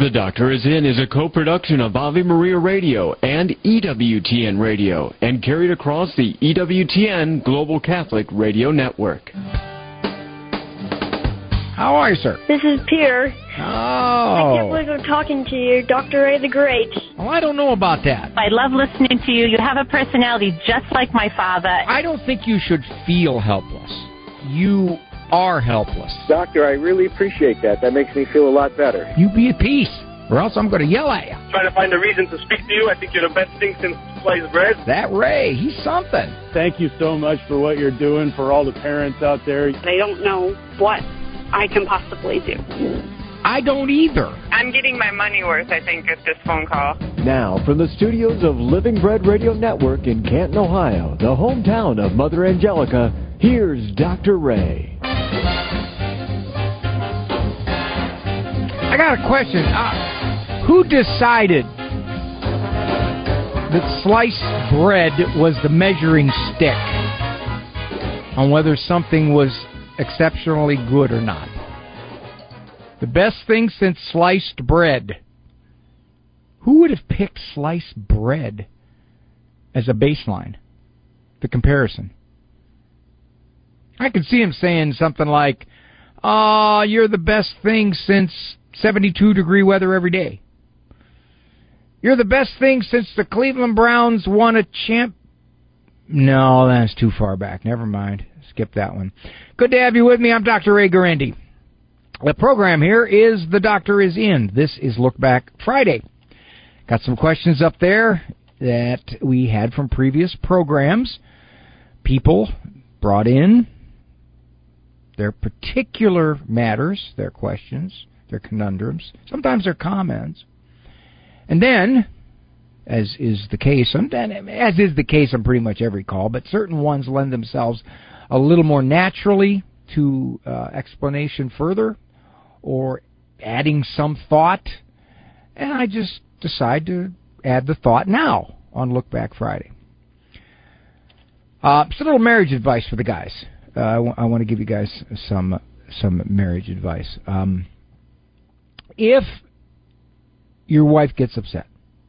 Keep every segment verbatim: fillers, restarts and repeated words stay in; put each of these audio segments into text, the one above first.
The Doctor Is In is a co-production of Ave Maria Radio and E W T N Radio and carried across the E W T N Global Catholic Radio Network. How are you, sir? This is Pierre. Oh. I can't believe I'm talking to you, Doctor Ray the Great. Well, I don't know about that. I love listening to you. You have a personality just like my father. I don't think you should feel helpless. You are helpless. Doctor, I really appreciate that. That makes me feel a lot better. You be at peace, or else I'm going to yell at you. Trying to find a reason to speak to you. I think you're the best thing since sliced bread. That Ray, he's something. Thank you so much for what you're doing for all the parents out there. They don't know what I can possibly do. I don't either. I'm getting my money worth, I think, at this phone call. Now, from the studios of Living Bread Radio Network in Canton, Ohio, the hometown of Mother Angelica, here's Doctor Ray. I got a question. Uh, who decided that sliced bread was the measuring stick on whether something was exceptionally good or not? The best thing since sliced bread. Who would have picked sliced bread as a baseline, the comparison? I could see him saying something like, "Ah, you're the best thing since seventy-two degree weather every day. You're the best thing since the Cleveland Browns won a champ." No, that's too far back. Never mind. Skip that one. Good to have you with me. I'm Doctor Ray Guarendi. The program here is The Doctor Is In. This is Look Back Friday. Got some questions up there that we had from previous programs. People brought in their particular matters, their questions, their conundrums, sometimes their comments. And then, as is the case, as is the case on pretty much every call, but certain ones lend themselves a little more naturally to uh, explanation further or adding some thought, and I just decide to add the thought now on Look Back Friday. Uh, it's a little marriage advice for the guys. Uh, I, w- I want to give you guys some some marriage advice. Um, if your wife gets upset,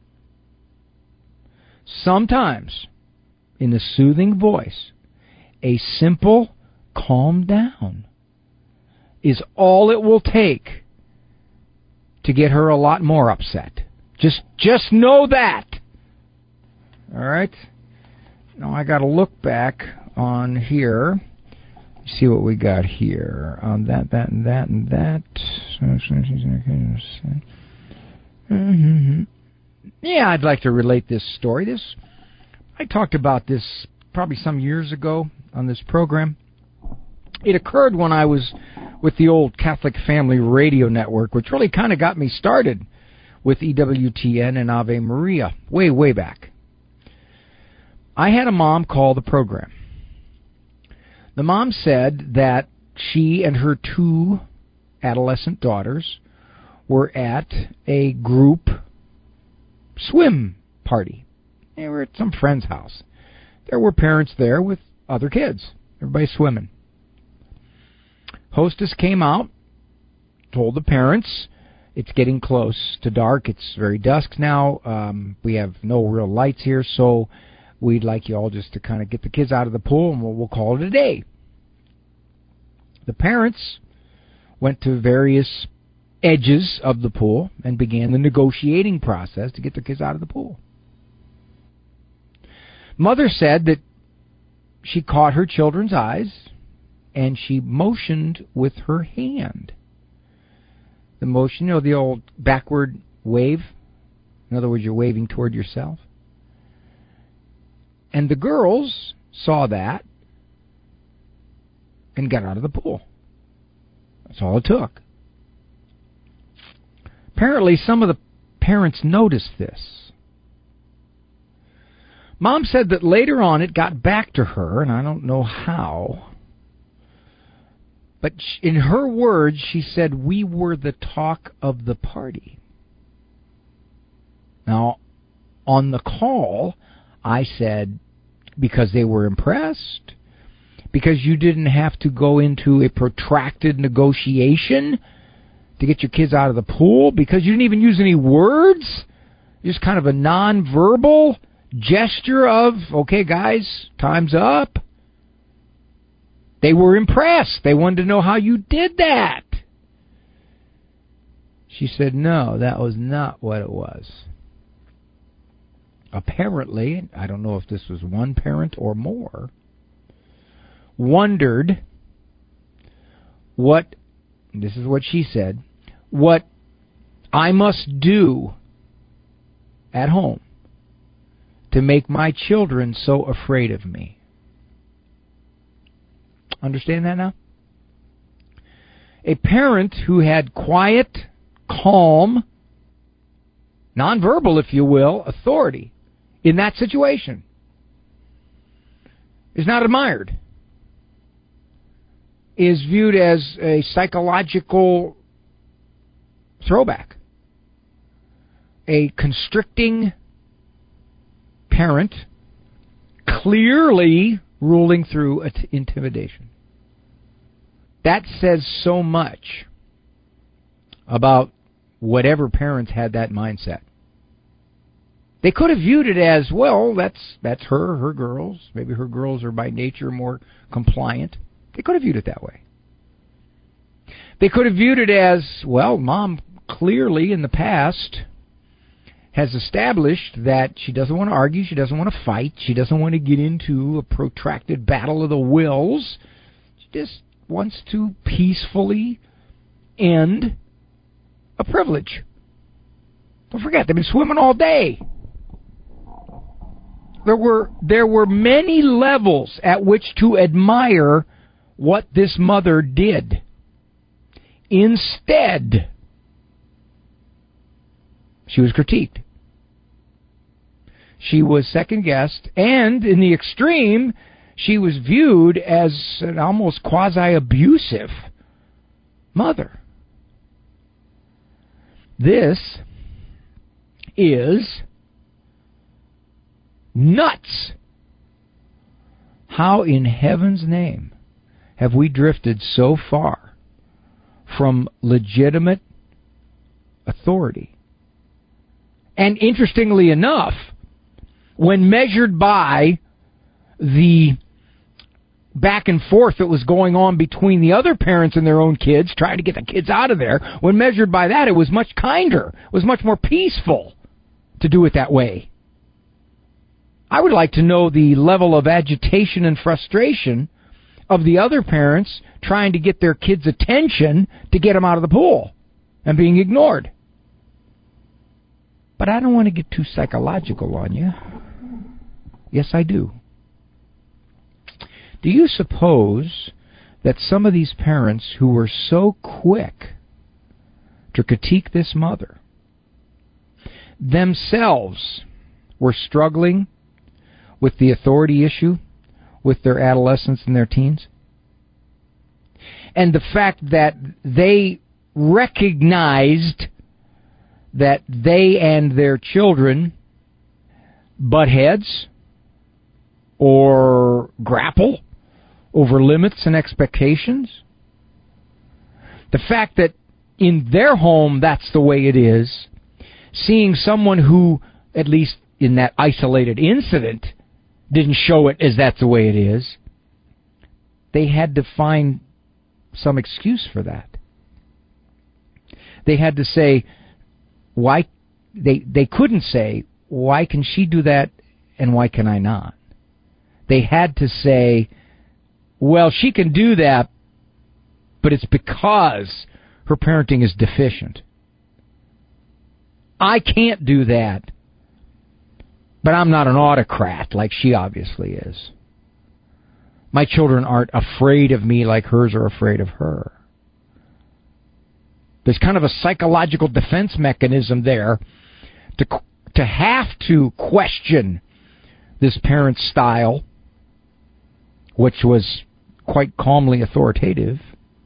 sometimes in a soothing voice, a simple calm down is all it will take to get her a lot more upset. Just just know that. All right? Now I got to look back on here. See what we got here. On that, that, and that, and that. Mm-hmm. Yeah, I'd like to relate this story. This I talked about this probably some years ago on this program. It occurred when I was with the old Catholic Family Radio Network, which really kind of got me started with E W T N and Ave Maria, way, way back. I had a mom call the program. The mom said that she and her two adolescent daughters were at a group swim party. They were at some friend's house. There were parents there with other kids. Everybody swimming. Hostess came out, told the parents, it's getting close to dark. It's very dusk now. Um, we have no real lights here, so we'd like you all just to kind of get the kids out of the pool, and we'll, we'll call it a day. The parents went to various edges of the pool and began the negotiating process to get their kids out of the pool. Mother said that she caught her children's eyes and she motioned with her hand. The motion, you know, the old backward wave. In other words, you're waving toward yourself. And the girls saw that and got out of the pool. That's all it took. Apparently, some of the parents noticed this. Mom said that later on it got back to her, and I don't know how. But in her words, she said, we were the talk of the party. Now, on the call, I said, because they were impressed, because you didn't have to go into a protracted negotiation to get your kids out of the pool because you didn't even use any words? Just kind of a nonverbal gesture of, okay, guys, time's up. They were impressed. They wanted to know how you did that. She said, no, that was not what it was. Apparently, I don't know if this was one parent or more, wondered what, this is what she said, what I must do at home to make my children so afraid of me. Understand that now? A parent who had quiet, calm, nonverbal, if you will, authority in that situation is not admired, is viewed as a psychological throwback. A constricting parent clearly ruling through intimidation. That says so much about whatever parents had that mindset. They could have viewed it as, well, that's that's her, her girls. Maybe her girls are by nature more compliant. They could have viewed it that way. They could have viewed it as, well, Mom clearly in the past has established that she doesn't want to argue, she doesn't want to fight, she doesn't want to get into a protracted battle of the wills. She just wants to peacefully end a privilege. Don't forget, they've been swimming all day. There were there were many levels at which to admire what this mother did. Instead, she was critiqued. She was second-guessed, and in the extreme, she was viewed as an almost quasi-abusive mother. This is nuts. How in heaven's name have we drifted so far from legitimate authority? And interestingly enough, when measured by the back and forth that was going on between the other parents and their own kids, trying to get the kids out of there, when measured by that, it was much kinder. It was much more peaceful to do it that way. I would like to know the level of agitation and frustration of the other parents trying to get their kids' attention to get them out of the pool and being ignored. But I don't want to get too psychological on you. Yes, I do. Do you suppose that some of these parents who were so quick to critique this mother themselves were struggling with the authority issue with their adolescents and their teens? And the fact that they recognized that they and their children butt heads or grapple over limits and expectations. The fact that in their home that's the way it is, seeing someone who, at least in that isolated incident, didn't show it as that's the way it is, they had to find some excuse for that. They had to say, why, they, they couldn't say, why can she do that and why can I not? They had to say, well, she can do that, but it's because her parenting is deficient. I can't do that, but I'm not an autocrat like she obviously is. My children aren't afraid of me like hers are afraid of her. There's kind of a psychological defense mechanism there to to have to question this parent's style, which was quite calmly authoritative.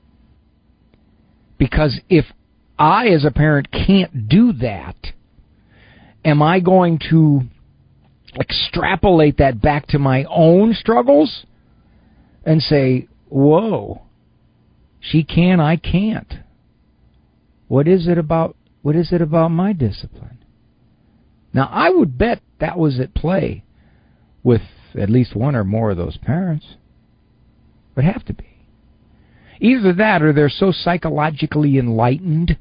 Because if I, as a parent, can't do that, am I going to extrapolate that back to my own struggles and say, whoa, she can, I can't? What is it about, what is it about my discipline? Now, I would bet that was at play with at least one or more of those parents. Would have to be. Either that or they're so psychologically enlightened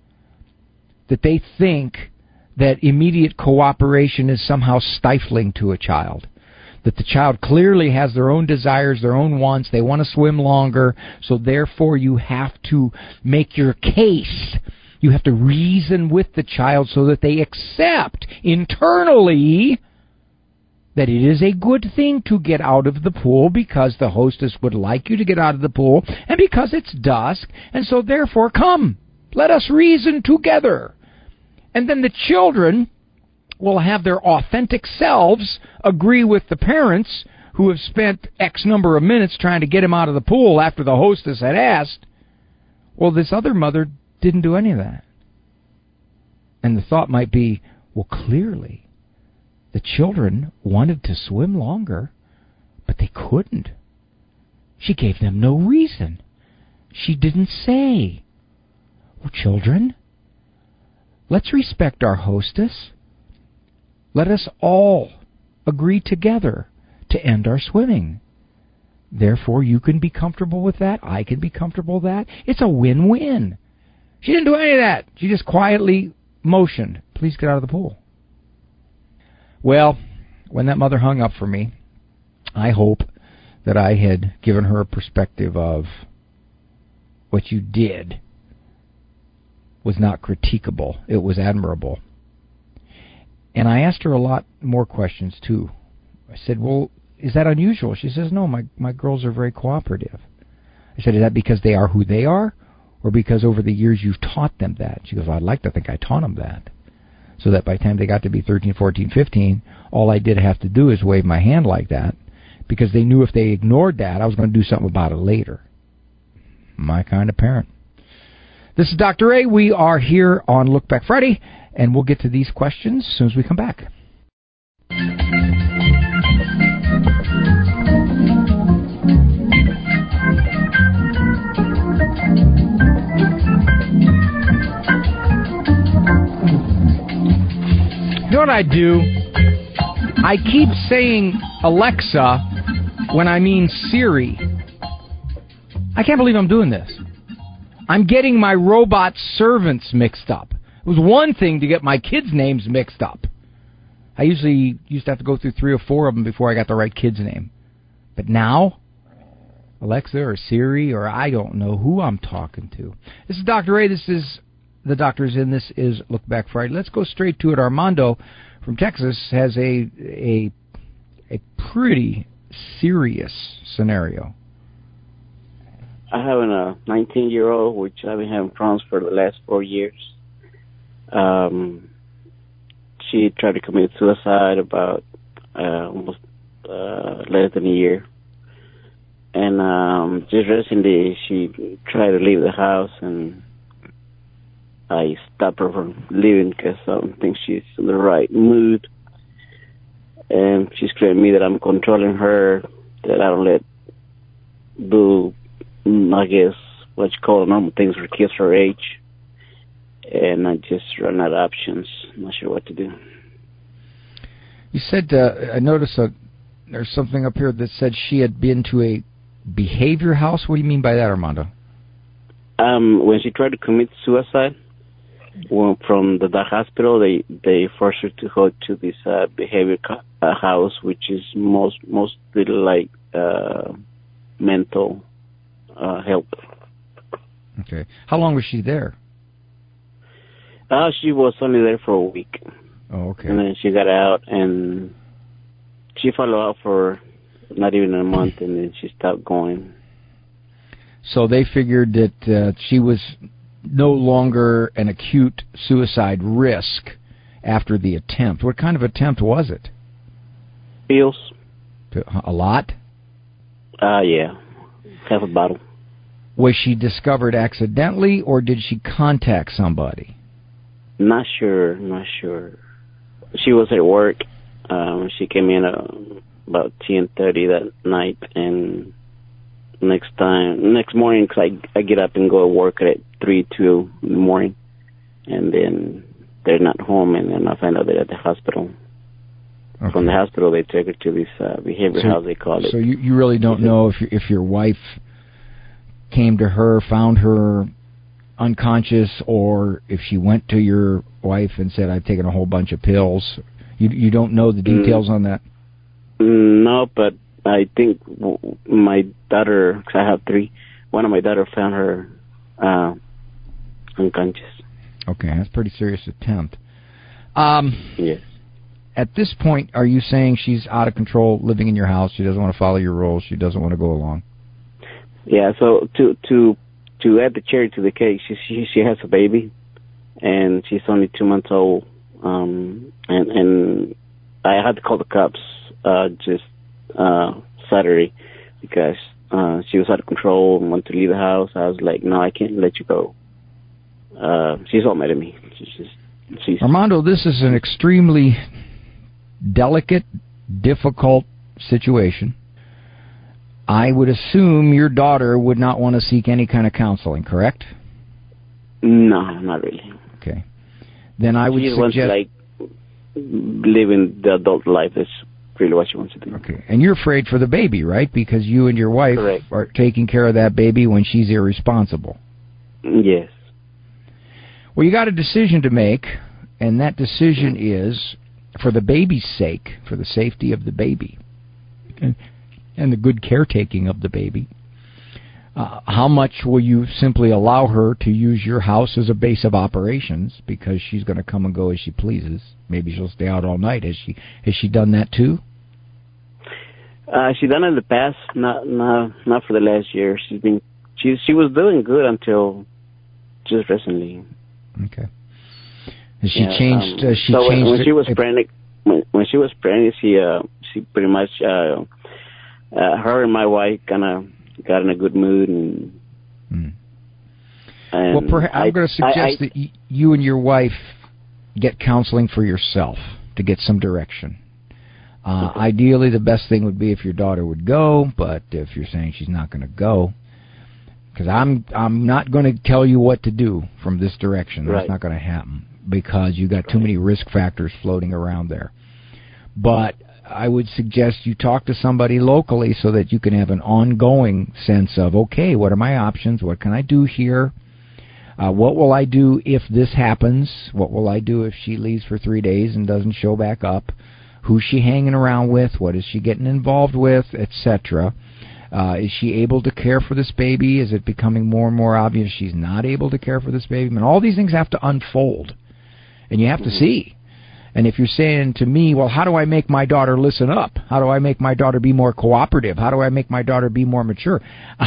that they think that immediate cooperation is somehow stifling to a child. That the child clearly has their own desires, their own wants, they want to swim longer, so therefore you have to make your case. You have to reason with the child so that they accept internally that it is a good thing to get out of the pool because the hostess would like you to get out of the pool and because it's dusk, and so therefore come, let us reason together. And then the children will have their authentic selves agree with the parents who have spent X number of minutes trying to get him out of the pool after the hostess had asked. Well, this other mother didn't do any of that. And the thought might be, well, clearly the children wanted to swim longer, but they couldn't. She gave them no reason. She didn't say, well, children, let's respect our hostess. Let us all agree together to end our swimming. Therefore, you can be comfortable with that. I can be comfortable with that. It's a win-win. She didn't do any of that. She just quietly motioned, please get out of the pool. Well, when that mother hung up for me, I hope that I had given her a perspective of what you did was not critiquable. It was admirable. And I asked her a lot more questions, too. I said, well, is that unusual? She says, no, my, my girls are very cooperative. I said, is that because they are who they are, or because over the years you've taught them that? She goes, well, I'd like to think I taught them that. So that by the time they got to be thirteen, fourteen, fifteen, all I did have to do is wave my hand like that, because they knew if they ignored that, I was going to do something about it later. My kind of parent. This is Doctor A. We are here on Look Back Friday, and we'll get to these questions as soon as we come back. You know what I do? I keep saying Alexa when I mean Siri. I can't believe I'm doing this. I'm getting my robot servants mixed up. It was one thing to get my kids' names mixed up. I usually used to have to go through three or four of them before I got the right kid's name. But now, Alexa or Siri or I don't know who I'm talking to. This is Doctor A. This is The Doctor's In. This is Look Back Friday. Let's go straight to it. Armando from Texas has a a a pretty serious scenario. I have a nineteen-year-old, which I've been having problems for the last four years. Um, she tried to commit suicide about uh, almost uh, less than a year. And um, just recently, she tried to leave the house, and I stopped her from leaving because I don't think she's in the right mood. And she's claiming me that I'm controlling her, that I don't let do, I guess, what you call normal things for kids her age. And I just run out of options. I'm not sure what to do. You said, uh, I noticed a, there's something up here that said she had been to a behavior house. What do you mean by that, Armando? Um, when she tried to commit suicide, well, from the, the hospital, they, they forced her to go to this uh, behavior co- uh, house, which is most mostly like uh, mental uh, help. Okay. How long was she there? Uh, she was only there for a week. Oh, okay. And then she got out, and she followed up for not even a month, and then she stopped going. So they figured that uh, she was no longer an acute suicide risk after the attempt. What kind of attempt was it? Pills. A lot? Uh, yeah. Half a bottle. Was she discovered accidentally, or did she contact somebody? Not sure, not sure. She was at work. Um, she came in uh, about ten thirty that night, and next time, next morning, because I, I get up and go to work at three, two in the morning, and then they're not home, and then I find out they're at the hospital. Okay. From the hospital, they take her to this uh, behavioral so, house, they call it. So you, you really don't know if, if your wife came to her, found her unconscious, or if she went to your wife and said, I've taken a whole bunch of pills. You you don't know the details mm. on that? No, but I think my daughter, because I have three, one of my daughter found her uh, unconscious. Okay, that's a pretty serious attempt. Um, yes. At this point, are you saying she's out of control, living in your house, she doesn't want to follow your rules, she doesn't want to go along? Yeah, so to to to add the cherry to the cake, she she, she has a baby, and she's only two months old, um, and, and I had to call the cops uh, just uh, Saturday because uh, she was out of control and wanted to leave the house. I was like, no, I can't let you go. Uh, she's all mad at me. She's just, she's Armando, this is an extremely delicate, difficult situation. I would assume your daughter would not want to seek any kind of counseling, correct? No, not really. Okay. Then I would she suggest... wants to, like, living the adult life. That's really what she wants to do. Okay. And you're afraid for the baby, right? Because you and your wife Correct. are taking care of that baby when she's irresponsible. Yes. Well, you got a decision to make, and that decision is, for the baby's sake, for the safety of the baby, and, and the good caretaking of the baby, uh, how much will you simply allow her to use your house as a base of operations, because she's going to come and go as she pleases? Maybe she'll stay out all night. Has she has she done that too? Uh, she done it in the past, not not not for the last year. She's been she she was doing good until just recently. Okay. Has she yeah, changed? Um, uh, she so changed when, when she was it, pregnant, when, when she was pregnant, she uh she pretty much uh, uh her and my wife kind of got in a good mood, and, hmm. and well, perhaps I'm going to suggest I, I, that y- you and your wife get counseling for yourself to get some direction. Uh, okay. Ideally, the best thing would be if your daughter would go, but if you're saying she's not going to go, because I'm I'm not going to tell you what to do from this direction. That's right. not going to happen, because you got too many risk factors floating around there. But I would suggest you talk to somebody locally so that you can have an ongoing sense of, okay, what are my options? What can I do here? Uh, what will I do if this happens? What will I do if she leaves for three days and doesn't show back up? Who's she hanging around with? What is she getting involved with, et cetera? Uh, is she able to care for this baby? Is it becoming more and more obvious she's not able to care for this baby? I mean, all these things have to unfold, and you have mm-hmm. to see. And if you're saying to me, well, how do I make my daughter listen up? How do I make my daughter be more cooperative? How do I make my daughter be more mature?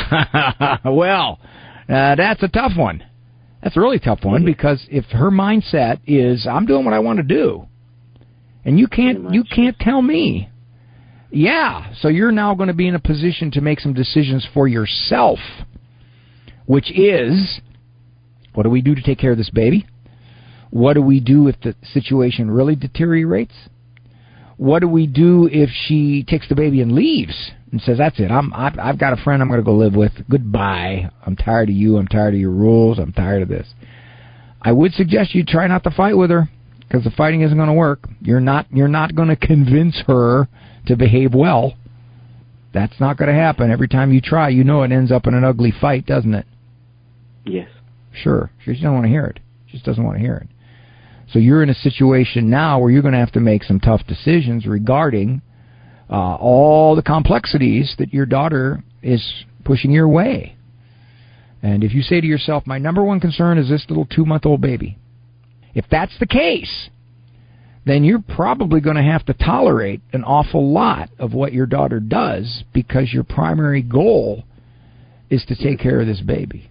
Well, uh, that's a tough one. That's a really tough one, because if her mindset is, I'm doing what I want to do, and you can't you can't tell me, yeah, so you're now going to be in a position to make some decisions for yourself, which is, what do we do to take care of this baby? What do we do if the situation really deteriorates? What do we do if she takes the baby and leaves and says, that's it, I'm, I've, I've got a friend I'm going to go live with. Goodbye. I'm tired of you. I'm tired of your rules. I'm tired of this. I would suggest you try not to fight with her, because the fighting isn't going to work. You're not, you're not going to convince her to behave well. That's not going to happen. Every time you try, you know it ends up in an ugly fight, doesn't it? Yes. Sure. She doesn't want to hear it. She just doesn't want to hear it. So you're in a situation now where you're going to have to make some tough decisions regarding uh, all the complexities that your daughter is pushing your way. And if you say to yourself, my number one concern is this little two-month-old baby, if that's the case, then you're probably going to have to tolerate an awful lot of what your daughter does, because your primary goal is to take care of this baby.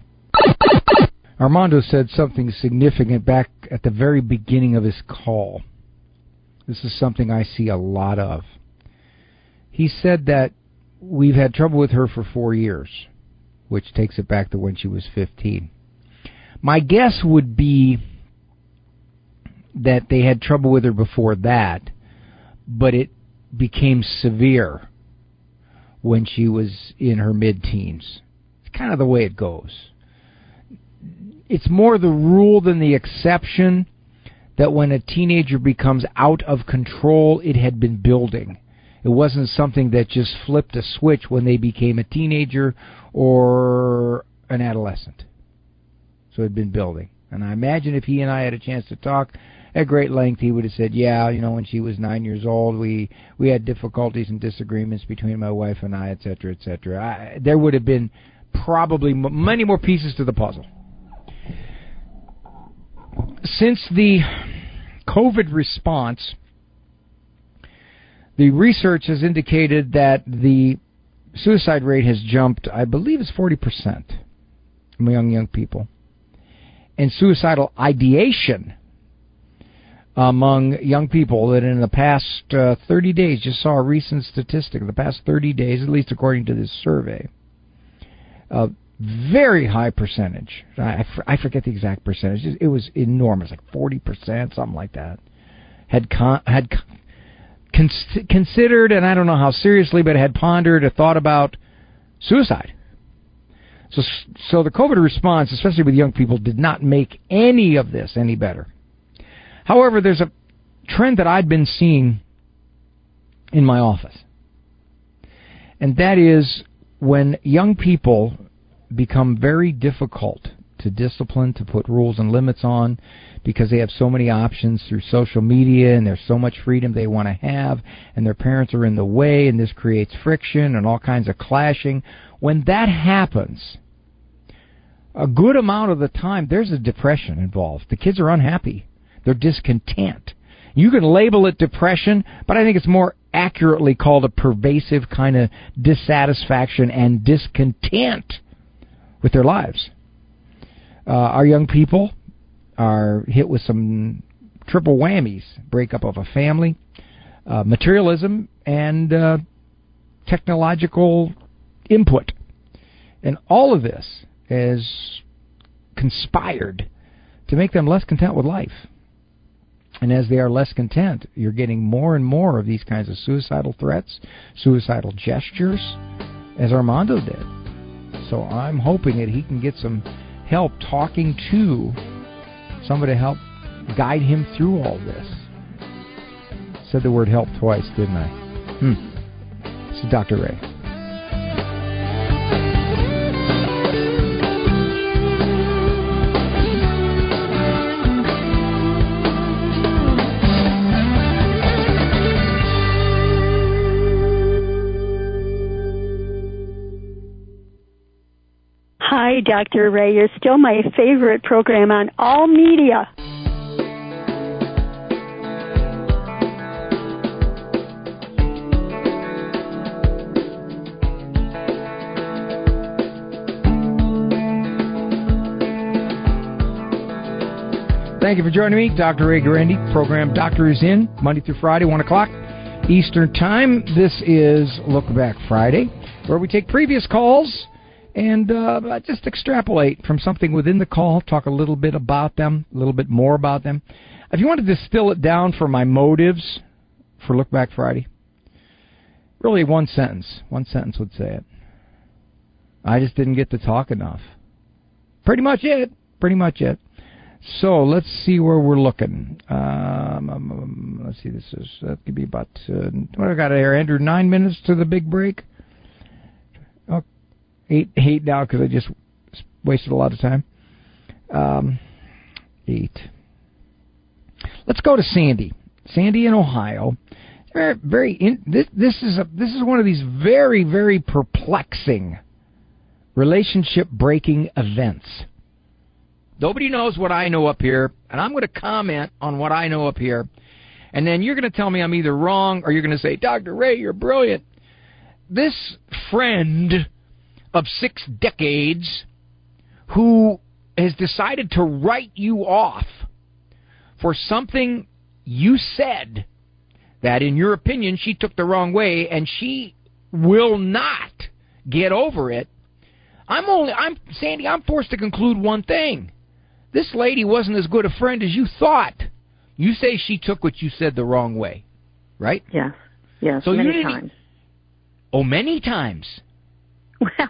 Armando said something significant back at the very beginning of his call. This is something I see a lot of. He said that we've had trouble with her for four years, which takes it back to when she was fifteen. My guess would be that they had trouble with her before that, but it became severe when she was in her mid-teens. It's kind of the way it goes. It's more the rule than the exception that when a teenager becomes out of control, it had been building. It wasn't something that just flipped a switch when they became a teenager or an adolescent. So it had been building. And I imagine if he and I had a chance to talk at great length, he would have said, yeah, you know, when she was nine years old, we, we had difficulties and disagreements between my wife and I, et cetera, et cetera. I, there would have been probably m- many more pieces to the puzzle. Since the COVID response, the research has indicated that the suicide rate has jumped, I believe it's forty percent among young people. And suicidal ideation among young people, that in the past uh, thirty days, just saw a recent statistic, the past thirty days, at least according to this survey, uh, very high percentage. I, I forget the exact percentage. It was enormous, like forty percent, something like that. Had con- had con- considered, and I don't know how seriously, but had pondered or thought about suicide. So, so the COVID response, especially with young people, did not make any of this any better. However, there's a trend that I've been seeing in my office, and that is when young people become very difficult to discipline, to put rules and limits on, because they have so many options through social media and there's so much freedom they want to have, and their parents are in the way, and this creates friction and all kinds of clashing. When that happens, a good amount of the time there's a depression involved. The kids are unhappy. They're discontent. You can label it depression, but I think it's more accurately called a pervasive kind of dissatisfaction and discontent with their lives. Uh, our young people are hit with some triple whammies: breakup of a family, uh, materialism, and uh, technological input. And all of this has conspired to make them less content with life. And as they are less content, you're getting more and more of these kinds of suicidal threats, suicidal gestures, as Armando did. So I'm hoping that he can get some help talking to somebody to help guide him through all this. Said the word help twice, didn't I? Hmm. This is Doctor Ray. Hi, Doctor Ray. You're still my favorite program on all media. Thank you for joining me, Doctor Ray Guarendi. Program Doctor is in, Monday through Friday, one o'clock Eastern Time. This is Look Back Friday, where we take previous calls and uh, just extrapolate from something within the call, talk a little bit about them, a little bit more about them. If you want to distill it down for my motives for Look Back Friday, really one sentence. One sentence would say it. I just didn't get to talk enough. Pretty much it. Pretty much it. So let's see where we're looking. Um, um, let's see. This is that could be about uh, what I got here, Andrew. Nine minutes to the big break. Oh, eight, eight now because I just wasted a lot of time. Um, eight. Let's go to Sandy. Sandy in Ohio. Very, very. In, this this is a this is one of these very very perplexing relationship breaking events. Nobody knows what I know up here, and I'm going to comment on what I know up here, and then you're going to tell me I'm either wrong or you're going to say, Doctor Ray, you're brilliant. This friend of six decades who has decided to write you off for something you said that, in your opinion, she took the wrong way, and she will not get over it. I'm only, I'm Sandy, I'm forced to conclude one thing. This lady wasn't as good a friend as you thought. You say she took what you said the wrong way, right? Yes, yes, so many you times. Oh, many times. Well,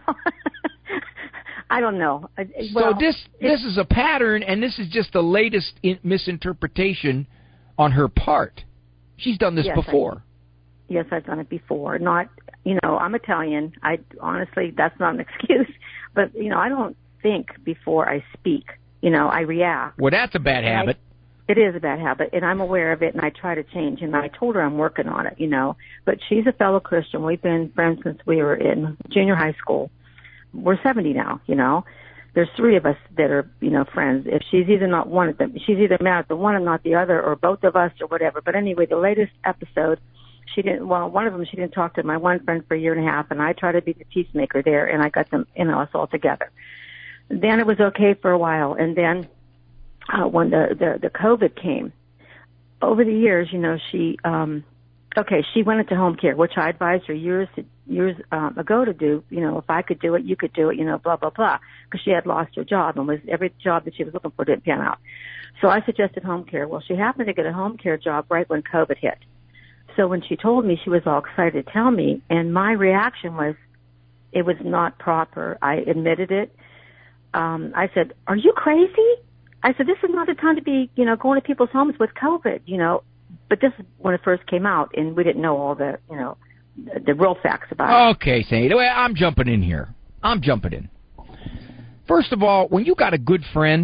I don't know. Well, so this this is a pattern, and this is just the latest in misinterpretation on her part. She's done this yes, before. I, yes, I've done it before. Not, you know, I'm Italian. I honestly, that's not an excuse. But, you know, I don't think before I speak. You know, I react. Well, that's a bad and habit. I, it is a bad habit, and I'm aware of it, and I try to change. And I told her I'm working on it, you know. But she's a fellow Christian. We've been friends since we were in junior high school. We're seventy now, you know. There's three of us that are, you know, friends. If she's either not one of them, she's either mad at the one and not the other, or both of us, or whatever. But anyway, the latest episode, she didn't, well, one of them, she didn't talk to my one friend for a year and a half, and I tried to be the peacemaker there, and I got them, you know, us all together. Then it was okay for a while, and then uh, when the, the, the COVID came, over the years, you know, she, um, okay, she went into home care, which I advised her years years um, ago to do. You know, if I could do it, you could do it. You know, blah blah blah, because she had lost her job and was every job that she was looking for didn't pan out. So I suggested home care. Well, she happened to get a home care job right when COVID hit. So when she told me, she was all excited to tell me, and my reaction was, it was not proper. I admitted it. Um, I said, "Are you crazy?" I said, "This is not the time to be, you know, going to people's homes with COVID, you know." But this is when it first came out, and we didn't know all the, you know, the, the real facts about it. Okay, Sandy. Well, I'm jumping in here. I'm jumping in. First of all, when you got a good friend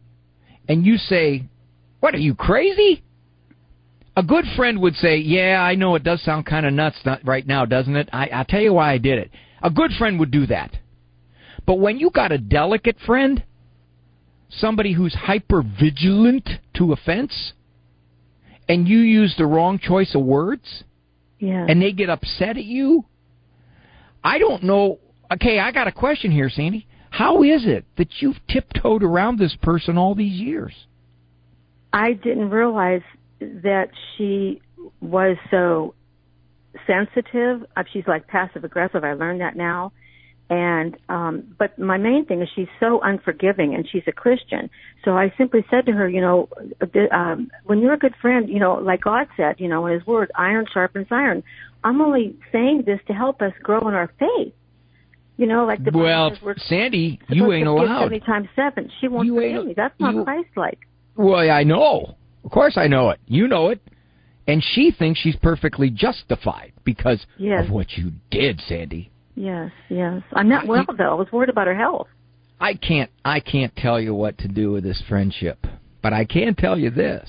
and you say, "What, are you crazy?" A good friend would say, "Yeah, I know it does sound kind of nuts right now, doesn't it? I, I'll tell you why I did it." A good friend would do that. But when you got a delicate friend, somebody who's hyper-vigilant to offense, and you use the wrong choice of words, yeah, and they get upset at you, I don't know. Okay, I got a question here, Sandy. How is it that you've tiptoed around this person all these years? I didn't realize that she was so sensitive. She's like passive-aggressive. I learned that now. And um but my main thing is she's so unforgiving, and she's a Christian. So I simply said to her, you know, um, when you're a good friend, you know, like God said, you know, in His Word, iron sharpens iron. I'm only saying this to help us grow in our faith. You know, like the well, Bible says we're Sandy, you ain't allowed. seventy times seven. She won't you forgive me. That's not you, Christ-like. Well, I know. Of course, I know it. You know it. And she thinks she's perfectly justified because yes. of what you did, Sandy. Yes, yes. I'm not well, though. I was worried about her health. I can't I can't tell you what to do with this friendship, but I can tell you this.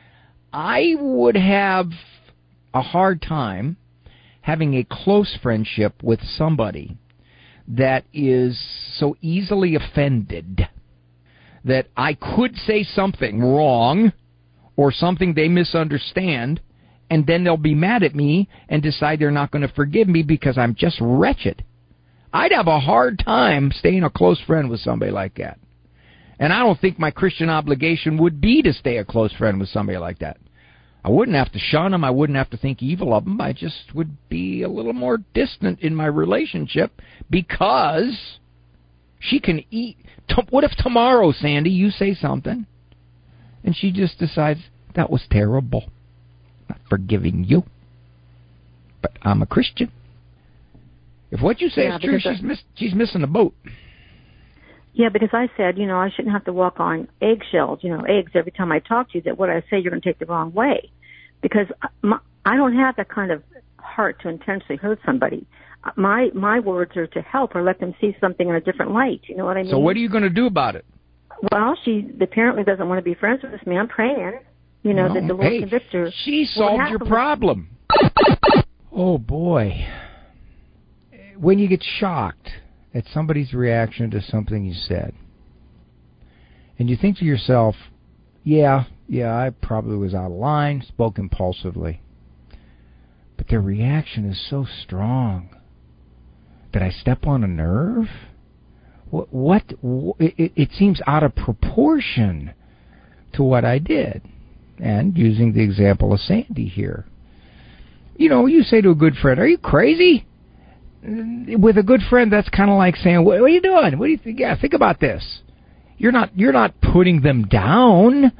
I would have a hard time having a close friendship with somebody that is so easily offended that I could say something wrong or something they misunderstand, and then they'll be mad at me and decide they're not going to forgive me because I'm just wretched. I'd have a hard time staying a close friend with somebody like that. And I don't think my Christian obligation would be to stay a close friend with somebody like that. I wouldn't have to shun them. I wouldn't have to think evil of them. I just would be a little more distant in my relationship because she can eat. What if tomorrow, Sandy, you say something and she just decides, that was terrible. Not forgiving you, but I'm a Christian. If what you say yeah, is true, she's miss, she's missing the boat. Yeah, because I said, you know, I shouldn't have to walk on eggshells, you know, eggs every time I talk to you, that what I say you're going to take the wrong way. Because my, I don't have that kind of heart to intentionally hurt somebody. My my words are to help or let them see something in a different light. You know what I mean? So what are you going to do about it? Well, she apparently doesn't want to be friends with me. I'm praying. You know, no, that the Lord hey, convict her. She solved your problem. Oh, boy. When you get shocked at somebody's reaction to something you said, and you think to yourself, yeah, yeah, I probably was out of line, spoke impulsively, but their reaction is so strong. Did I step on a nerve? What? what it, it seems out of proportion to what I did. And using the example of Sandy here, you know, you say to a good friend, "Are you crazy?" With a good friend, that's kind of like saying, "What, what are you doing? What do you think? Yeah, think about this." You're not you're not putting them down,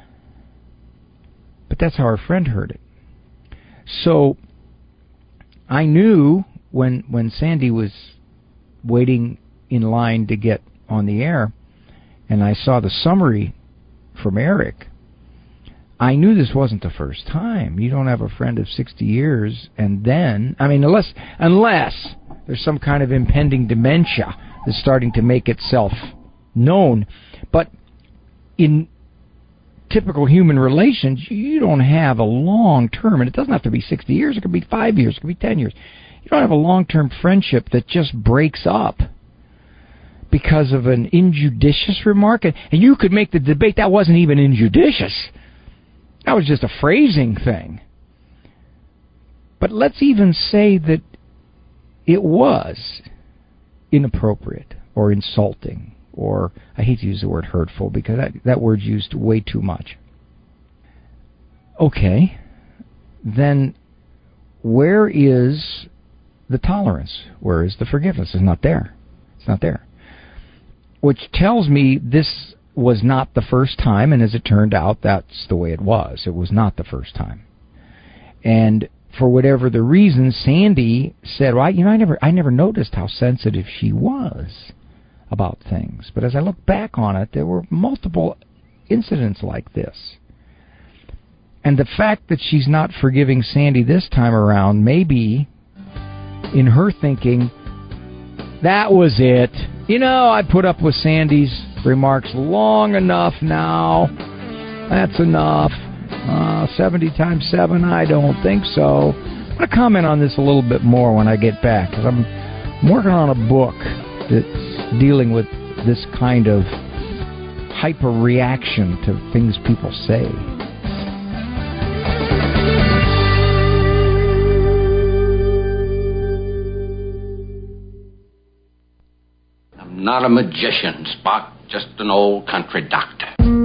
but that's how our friend heard it. So I knew when when Sandy was waiting in line to get on the air, and I saw the summary from Eric, I knew this wasn't the first time. You don't have a friend of sixty years, and then, I mean, unless unless there's some kind of impending dementia that's starting to make itself known. But in typical human relations, you don't have a long-term, and it doesn't have to be sixty years, it could be five years, it could be ten years. You don't have a long-term friendship that just breaks up because of an injudicious remark. And you could make the debate that wasn't even injudicious. That was just a phrasing thing. But let's even say that it was inappropriate or insulting, or I hate to use the word hurtful because that, that word's used way too much. Okay, then where is the tolerance? Where is the forgiveness? It's not there. It's not there. Which tells me this was not the first time, and as it turned out, that's the way it was. It was not the first time. And for whatever the reason, Sandy said, well, you know, I never I never noticed how sensitive she was about things. But as I look back on it, there were multiple incidents like this. And the fact that she's not forgiving Sandy this time around, maybe in her thinking, that was it. You know, I put up with Sandy's remarks long enough now. That's enough. Uh, seventy times seven, I don't think so. I'm going to comment on this a little bit more when I get back, because I'm, I'm working on a book that's dealing with this kind of hyper reaction to things people say. I'm not a magician, Spock, just an old country doctor.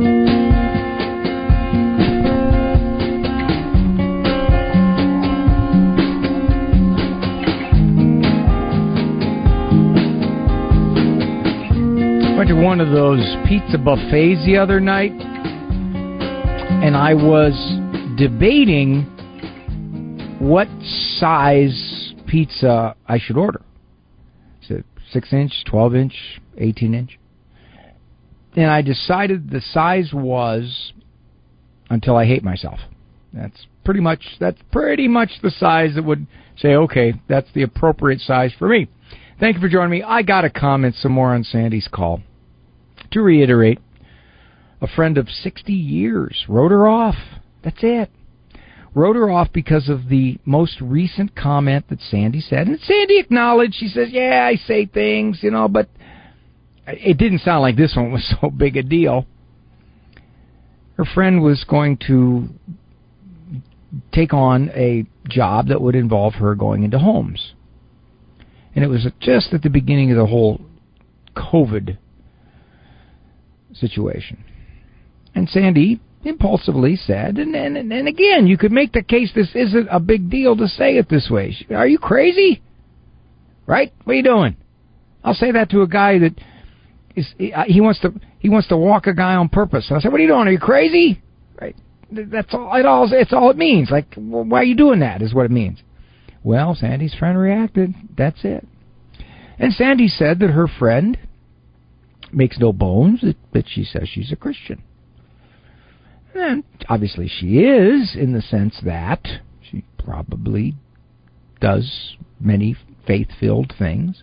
Went to one of those pizza buffets the other night, and I was debating what size pizza I should order. Is it six inch, twelve inch, eighteen inch? And I decided the size was until I hate myself. That's pretty much that's pretty much the size that would say, okay, that's the appropriate size for me. Thank you for joining me. I got to comment some more on Sandy's call. To reiterate, a friend of sixty years wrote her off. That's it. Wrote her off because of the most recent comment that Sandy said. And Sandy acknowledged, she says, yeah, I say things, you know, but it didn't sound like this one was so big a deal. Her friend was going to take on a job that would involve her going into homes. And it was just at the beginning of the whole COVID situation. And Sandy impulsively said, and, and, and again, you could make the case this isn't a big deal to say it this way. Are you crazy? Right? What are you doing? I'll say that to a guy that is, he wants to he wants to walk a guy on purpose. And I said, what are you doing? Are you crazy? Right? That's all it all it's all it means. Like, well, why are you doing that is what it means. Well, Sandy's friend reacted. That's it. And Sandy said that her friend makes no bones that, that she says she's a Christian. And obviously she is, in the sense that she probably does many faith-filled things.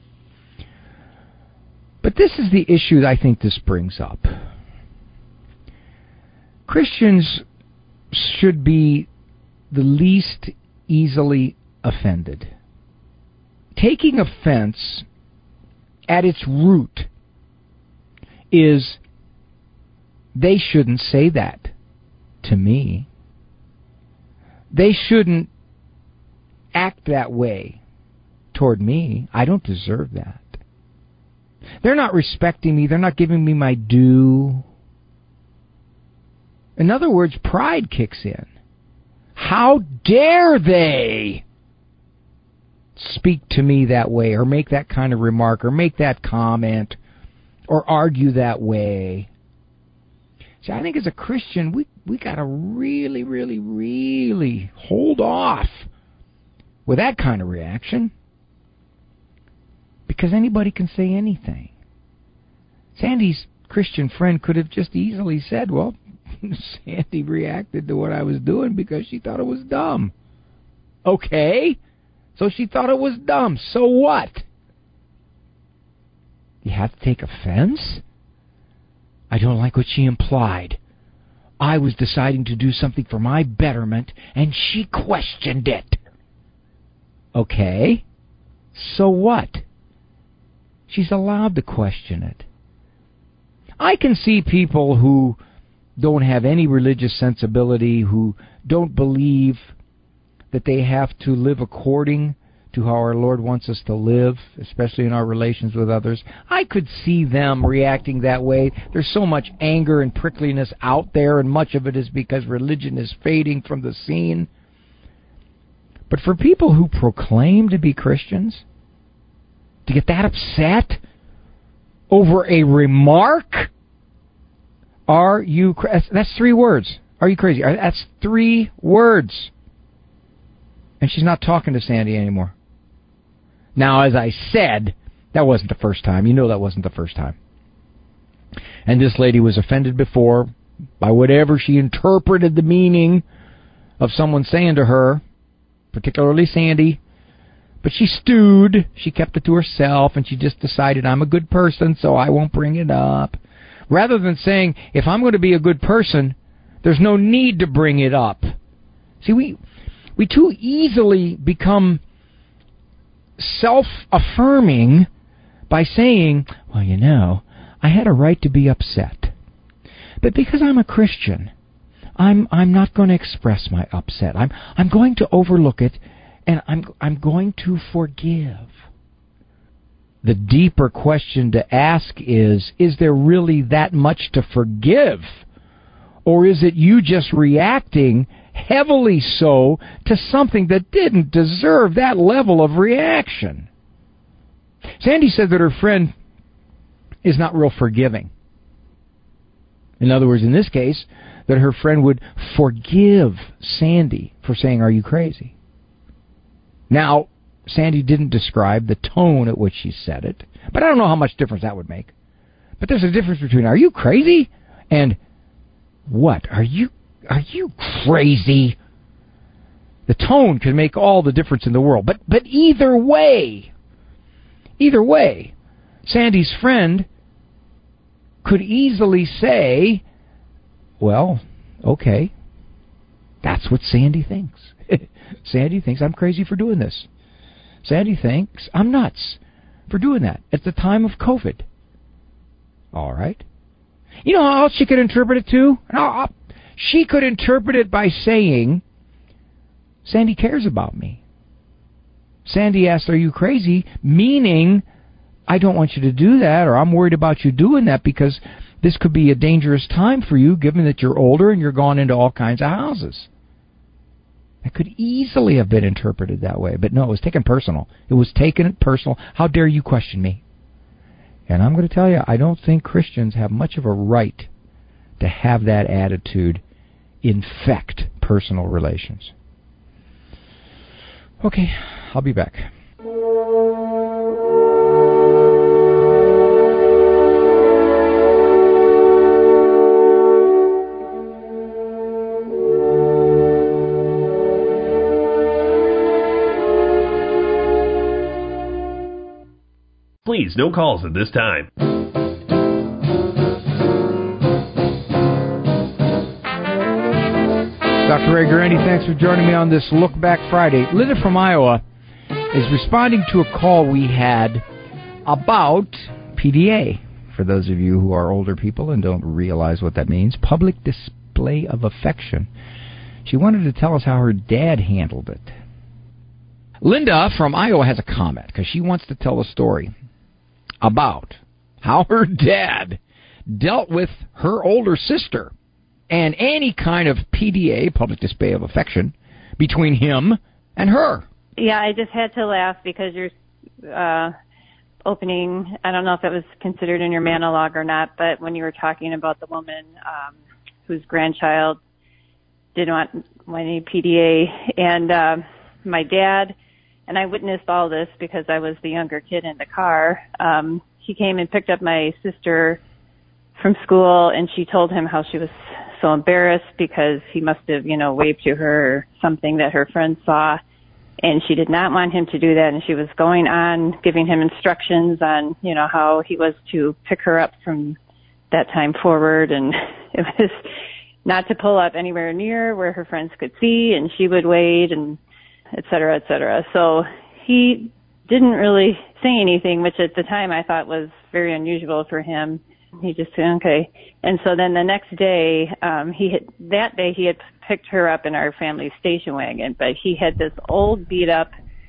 But this is the issue that I think this brings up. Christians should be the least easily offended. Taking offense at its root is they shouldn't say that to me. They shouldn't act that way toward me. I don't deserve that. They're not respecting me. They're not giving me my due. In other words, pride kicks in. How dare they speak to me that way, or make that kind of remark, or make that comment, or argue that way? See, I think as a Christian, we we got to really, really, really hold off with that kind of reaction. because anybody can say anything. Sandy's Christian friend could have just easily said, well, Sandy reacted to what I was doing because she thought it was dumb. Okay, so she thought it was dumb. So what? You have to take offense? I don't like what she implied. I was deciding to do something for my betterment, and she questioned it. Okay, so what? She's allowed to question it. I can see people who don't have any religious sensibility, who don't believe that they have to live according to how our Lord wants us to live, especially in our relations with others. I could see them reacting that way. There's so much anger and prickliness out there, and much of it is because religion is fading from the scene. But for people who proclaim to be Christians, to get that upset over a remark, are you cra- that's three words. Are you crazy? That's three words. And she's not talking to Sandy anymore. Now, as I said, that wasn't the first time. You know that wasn't the first time. And this lady was offended before by whatever she interpreted the meaning of someone saying to her, particularly Sandy. But she stewed. She kept it to herself, and she just decided, I'm a good person, so I won't bring it up. Rather than saying, if I'm going to be a good person, there's no need to bring it up. See, we we too easily become self-affirming by saying, well, you know, I had a right to be upset. But because I'm a Christian, I'm I'm not going to express my upset. I'm I'm going to overlook it, and I'm I'm going to forgive. The deeper question to ask is, is there really that much to forgive? Or is it you just reacting heavily so to something that didn't deserve that level of reaction? Sandy said that her friend is not real forgiving. In other words, in this case, that her friend would forgive Sandy for saying, are you crazy? Now, Sandy didn't describe the tone at which she said it, but I don't know how much difference that would make. But there's a difference between, are you crazy? And, what? Are you are you crazy? The tone can make all the difference in the world. But but either way, either way, Sandy's friend could easily say, well, okay, that's what Sandy thinks. Sandy thinks I'm crazy for doing this. Sandy thinks I'm nuts for doing that at the time of COVID. All right. You know how else she could interpret it too? No, she could interpret it by saying, Sandy cares about me. Sandy asked, are you crazy? Meaning, I don't want you to do that, or I'm worried about you doing that because this could be a dangerous time for you given that you're older and you're gone into all kinds of houses. That could easily have been interpreted that way. But no, it was taken personal. It was taken personal. How dare you question me? And I'm going to tell you, I don't think Christians have much of a right to have that attitude infect personal relations. Okay, I'll be back. Please, no calls at this time. Doctor Ray Guarendi, thanks for joining me on this Look Back Friday. Linda from Iowa is responding to a call we had about P D A. For those of you who are older people and don't realize what that means, public display of affection. She wanted to tell us how her dad handled it. Linda from Iowa has a comment because she wants to tell a story about how her dad dealt with her older sister and any kind of P D A, public display of affection, between him and her. Yeah, I just had to laugh because you're uh, opening, I don't know if that was considered in your monologue or not, but when you were talking about the woman um, whose grandchild didn't want, want any P D A, and uh, my dad and I witnessed all this because I was the younger kid in the car. Um, he came and picked up my sister from school, and she told him how she was so embarrassed because he must have, you know, waved to her or something that her friend saw, and she did not want him to do that, and she was going on giving him instructions on, you know, how he was to pick her up from that time forward, and it was not to pull up anywhere near where her friends could see, and she would wait, and et cetera, et cetera. So he didn't really say anything, which at the time I thought was very unusual for him. He just said, okay. And so then the next day, um, he had, that day he had picked her up in our family station wagon, but he had this old beat up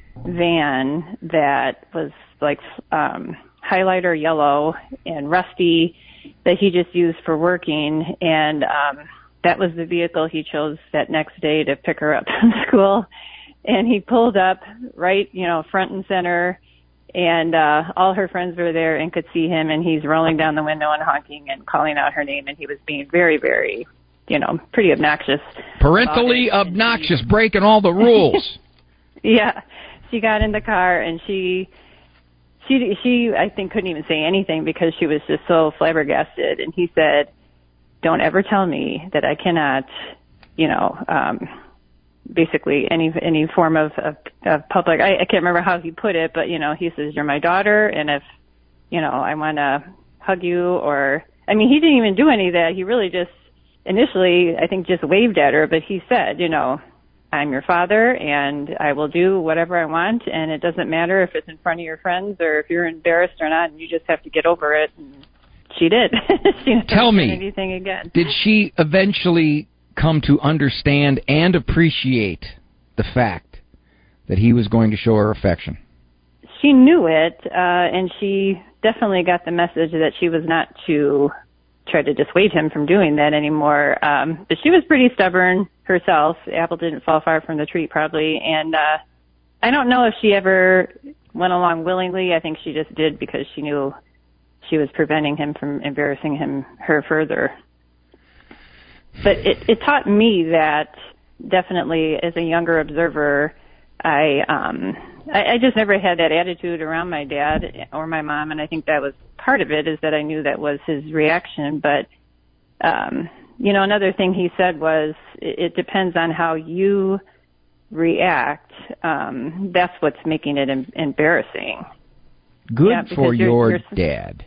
van that was like, um, highlighter yellow and rusty that he just used for working. And, um, that was the vehicle he chose that next day to pick her up from school. And he pulled up right, you know, front and center, and uh all her friends were there and could see him, and he's rolling down the window and honking and calling out her name, and he was being very, very, you know, pretty obnoxious. Parentally obnoxious, she, breaking all the rules. Yeah. She got in the car, and she, she, she, I think, couldn't even say anything because she was just so flabbergasted. And he said, don't ever tell me that I cannot, you know, um basically any any form of, of, of public, I, I can't remember how he put it, but, you know, he says, you're my daughter, and if, you know, I want to hug you, or, I mean, he didn't even do any of that. He really just, initially, I think, just waved at her, but he said, you know, I'm your father, and I will do whatever I want, and it doesn't matter if it's in front of your friends or if you're embarrassed or not, and you just have to get over it. And she did. She never Tell me, said anything again. Did she eventually come to understand and appreciate the fact that he was going to show her affection? She knew it, uh, and she definitely got the message that she was not to try to dissuade him from doing that anymore. Um, but she was pretty stubborn herself. The apple didn't fall far from the tree, probably. And uh, I don't know if she ever went along willingly. I think she just did because she knew she was preventing him from embarrassing him her further. But it, it taught me that definitely as a younger observer, I, um, I I just never had that attitude around my dad or my mom, and I think that was part of it, is that I knew that was his reaction. But, um, you know, another thing he said was, it, it depends on how you react. Um, that's what's making it em- embarrassing. Good yeah, for you're, your you're... dad.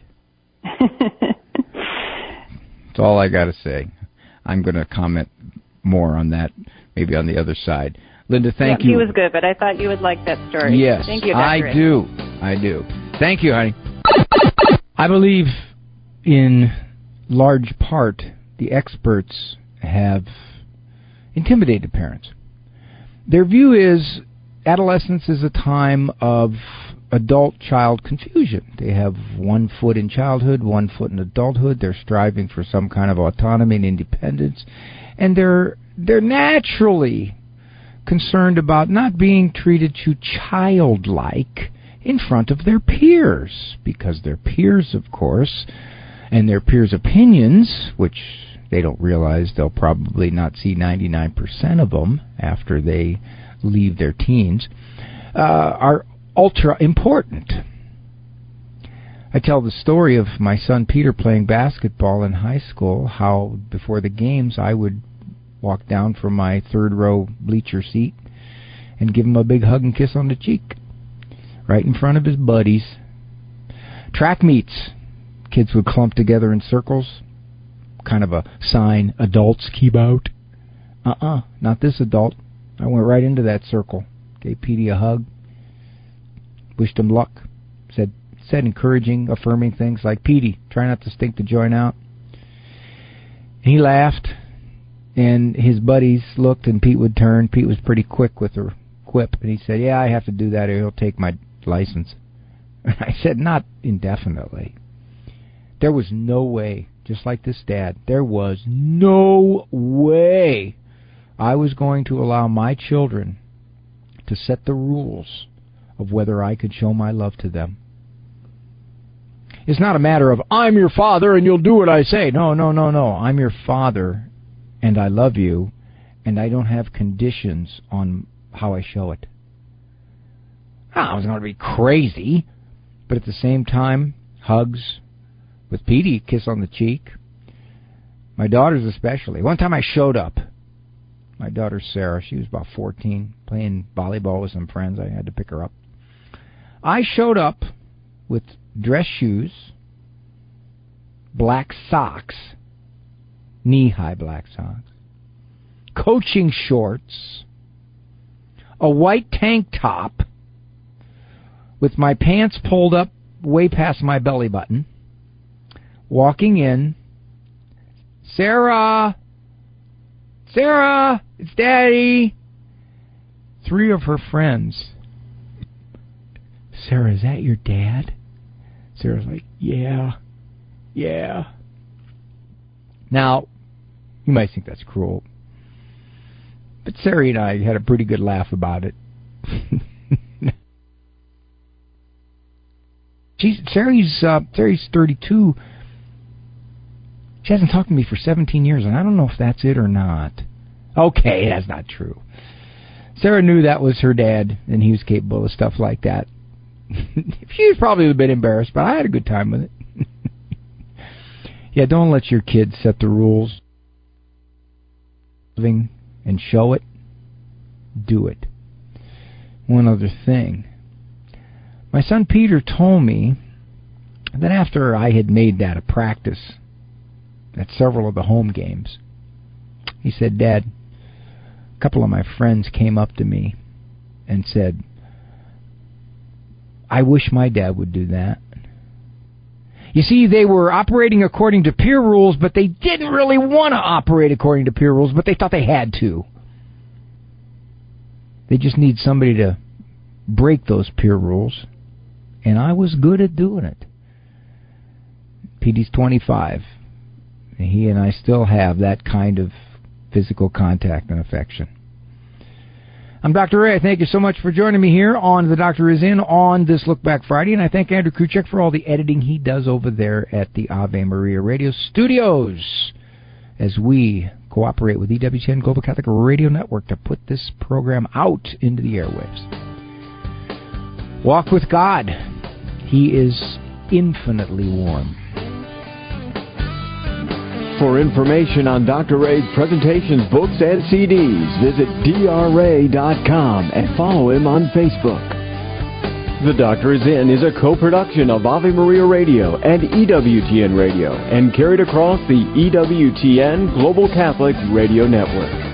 That's all I got to say. I'm going to comment more on that, maybe on the other side. Linda, thank yeah, you. He was good, but I thought you would like that story. Yes, Thank you, Doctor I Ray. do. I do. Thank you, honey. I believe in large part the experts have intimidated parents. Their view is adolescence is a time of adult-child confusion. They have one foot in childhood, one foot in adulthood. They're striving for some kind of autonomy and independence, and they're they're naturally concerned about not being treated too childlike in front of their peers, because their peers, of course, and their peers' opinions, which they don't realize they'll probably not see ninety-nine percent of them after they leave their teens, uh, are ultra important. I tell the story of my son Peter playing basketball in high school, how before the games I would walk down from my third row bleacher seat and give him a big hug and kiss on the cheek, right in front of his buddies. Track meets, kids would clump together in circles, kind of a sign, adults keep out. Uh-uh, not this adult. I went right into that circle, gave Petey a hug, wished him luck, said said encouraging, affirming things like, Petey, try not to stink the joint out. And he laughed, and his buddies looked, and Pete would turn. Pete was pretty quick with a quip, and he said, yeah, I have to do that or he'll take my license. And I said, not indefinitely. There was no way, just like this dad, there was no way I was going to allow my children to set the rules of whether I could show my love to them. It's not a matter of, I'm your father and you'll do what I say. No, no, no, no. I'm your father and I love you, and I don't have conditions on how I show it. I was going to be crazy, but at the same time, hugs with Petey, kiss on the cheek. My daughters especially. One time I showed up. My daughter Sarah, she was about fourteen, playing volleyball with some friends. I had to pick her up. I showed up with dress shoes, black socks, knee-high black socks, coaching shorts, a white tank top with my pants pulled up way past my belly button, walking in. Sarah! Sarah! It's Daddy! Three of her friends. Sarah, is that your dad? Sarah's like, yeah. Yeah. Now, you might think that's cruel, but Sarah and I had a pretty good laugh about it. She's Sarah's uh, Sarah's thirty-two. She hasn't talked to me for seventeen years, and I don't know if that's it or not. Okay, that's not true. Sarah knew that was her dad, and he was capable of stuff like that. She was probably a bit embarrassed, but I had a good time with it. Yeah, don't let your kids set the rules. Living and show it. Do it. One other thing. My son Peter told me that after I had made that a practice at several of the home games, he said, Dad, a couple of my friends came up to me and said, I wish my dad would do that. You see, they were operating according to peer rules, but they didn't really want to operate according to peer rules, but they thought they had to. They just need somebody to break those peer rules, and I was good at doing it. Petey's twenty-five. And he and I still have that kind of physical contact and affection. I'm Doctor Ray. I thank you so much for joining me here on The Doctor Is In on this Look Back Friday, and I thank Andrew Kruchek for all the editing he does over there at the Ave Maria Radio Studios as we cooperate with E W T N Global Catholic Radio Network to put this program out into the airwaves. Walk with God. He is infinitely warm. For information on Doctor Ray's presentations, books, and C Ds, visit D R ray dot com and follow him on Facebook. The Doctor Is In is a co-production of Ave Maria Radio and E W T N Radio and carried across the E W T N Global Catholic Radio Network.